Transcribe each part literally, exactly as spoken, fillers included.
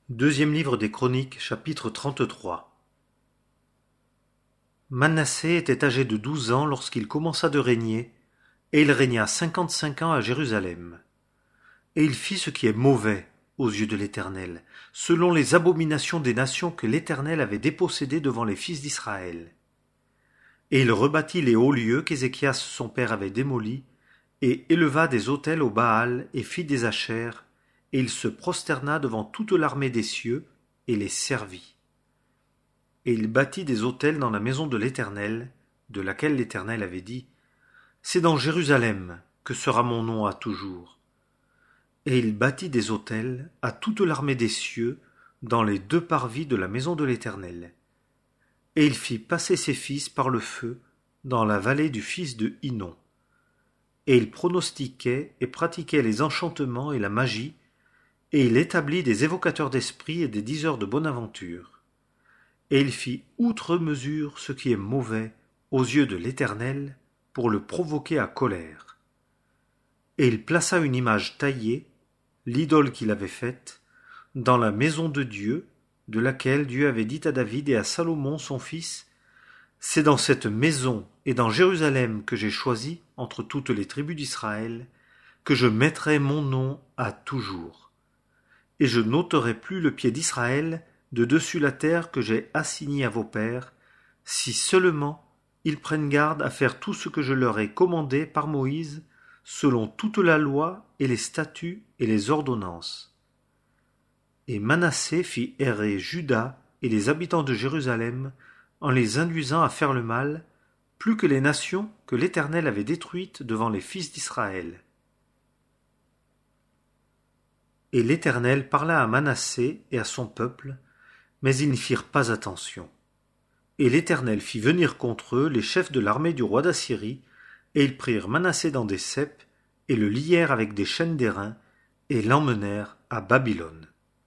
Deuxième livre des Chroniques, chapitre trente-trois. Manassé était âgé de douze ans lorsqu'il commença de régner, et il régna cinquante-cinq ans à Jérusalem. Et il fit ce qui est mauvais aux yeux de l'Éternel, selon les abominations des nations que l'Éternel avait dépossédées devant les fils d'Israël. Et il rebâtit les hauts lieux qu'Ézéchias son père avait démolis, et éleva des autels au Baal et fit des Ashères, et il se prosterna devant toute l'armée des cieux, et les servit. Et il bâtit des autels dans la maison de l'Éternel, de laquelle l'Éternel avait dit, « C'est dans Jérusalem que sera mon nom à toujours. » Et il bâtit des autels à toute l'armée des cieux, dans les deux parvis de la maison de l'Éternel. Et il fit passer ses fils par le feu, dans la vallée du fils de Hinnom. Et il pronostiquait et pratiquait les enchantements et la magie, et il établit des évocateurs d'esprit et des diseurs de bonne aventure. Et il fit outre mesure ce qui est mauvais aux yeux de l'Éternel, pour le provoquer à colère. Et il plaça une image taillée, l'idole qu'il avait faite, dans la maison de Dieu, de laquelle Dieu avait dit à David et à Salomon son fils, « C'est dans cette maison et dans Jérusalem que j'ai choisi, entre toutes les tribus d'Israël, que je mettrai mon nom à toujours. Et je n'ôterai plus le pied d'Israël de dessus la terre que j'ai assignée à vos pères, si seulement ils prennent garde à faire tout ce que je leur ai commandé par Moïse, selon toute la loi et les statuts et les ordonnances. » Et Manassé fit errer Juda et les habitants de Jérusalem, en les induisant à faire le mal, plus que les nations que l'Éternel avait détruites devant les fils d'Israël. Et l'Éternel parla à Manassé et à son peuple, mais ils n'y firent pas attention. Et l'Éternel fit venir contre eux les chefs de l'armée du roi d'Assyrie, et ils prirent Manassé dans des ceps, et le lièrent avec des chaînes d'airain, et l'emmenèrent à Babylone.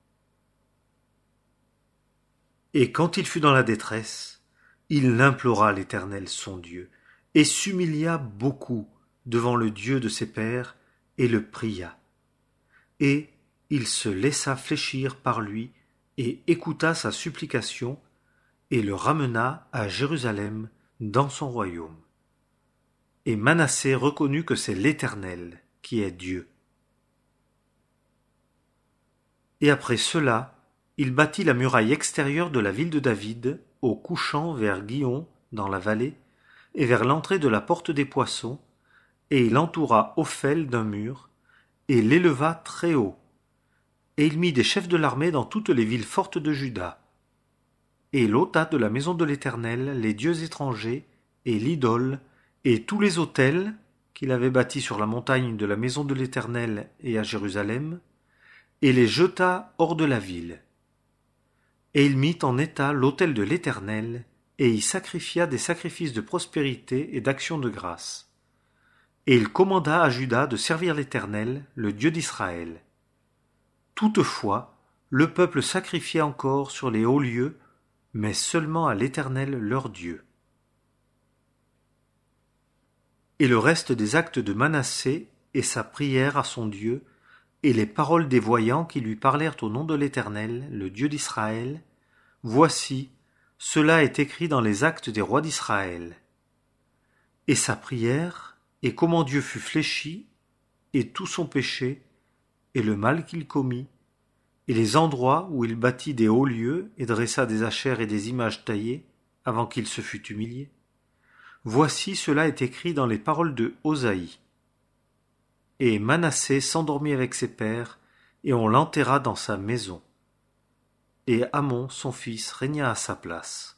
Et quand il fut dans la détresse, il implora l'Éternel son Dieu, et s'humilia beaucoup devant le Dieu de ses pères, et le pria. Et il se laissa fléchir par lui, et écouta sa supplication, et le ramena à Jérusalem dans son royaume. Et Manassé reconnut que c'est l'Éternel qui est Dieu. Et après cela, il bâtit la muraille extérieure de la ville de David, au couchant vers Gihon, dans la vallée, et vers l'entrée de la porte des poissons, et il entoura Ophel d'un mur, et l'éleva très haut. Et il mit des chefs de l'armée dans toutes les villes fortes de Juda. Et il ôta de la maison de l'Éternel les dieux étrangers, et l'idole, et tous les autels qu'il avait bâtis sur la montagne de la maison de l'Éternel et à Jérusalem, et les jeta hors de la ville. Et il mit en état l'autel de l'Éternel, et y sacrifia des sacrifices de prospérité et d'action de grâce. Et il commanda à Juda de servir l'Éternel, le Dieu d'Israël. Toutefois, le peuple sacrifiait encore sur les hauts lieux, mais seulement à l'Éternel leur Dieu. Et le reste des actes de Manassé, et sa prière à son Dieu, et les paroles des voyants qui lui parlèrent au nom de l'Éternel, le Dieu d'Israël, voici, cela est écrit dans les actes des rois d'Israël. Et sa prière, et comment Dieu fut fléchi, et tout son péché, et le mal qu'il commit, et les endroits où il bâtit des hauts lieux et dressa des ashères et des images taillées, avant qu'il se fût humilié. Voici cela est écrit dans les paroles de Osaïe. Et Manassé s'endormit avec ses pères, et on l'enterra dans sa maison. Et Amon, son fils, régna à sa place.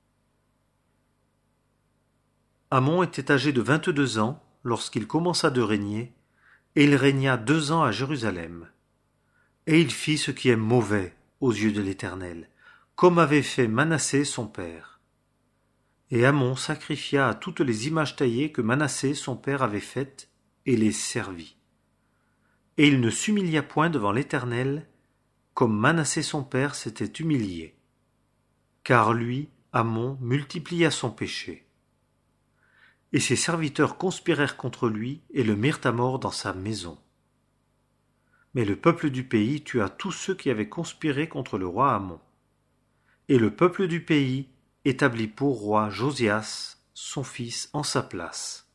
Amon était âgé de vingt-deux ans lorsqu'il commença de régner, et il régna deux ans à Jérusalem. Et il fit ce qui est mauvais aux yeux de l'Éternel, comme avait fait Manassé son père. Et Amon sacrifia à toutes les images taillées que Manassé son père avait faites, et les servit. Et il ne s'humilia point devant l'Éternel, comme Manassé son père s'était humilié. Car lui, Amon, multiplia son péché. Et ses serviteurs conspirèrent contre lui, et le mirent à mort dans sa maison. Mais le peuple du pays tua tous ceux qui avaient conspiré contre le roi Amon. Et le peuple du pays établit pour roi Josias, son fils, en sa place.